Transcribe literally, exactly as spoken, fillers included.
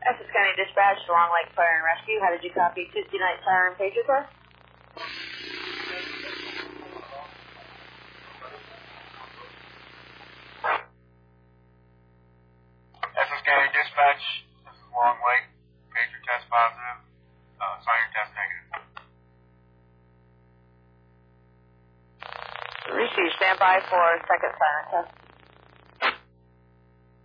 Essex County Dispatch, Long Lake Fire and Rescue. How did you copy Tuesday night siren pager car? Essex County Dispatch, this is Long Lake. Pager test positive. Uh, siren test negative. Receive, stand by for second siren test.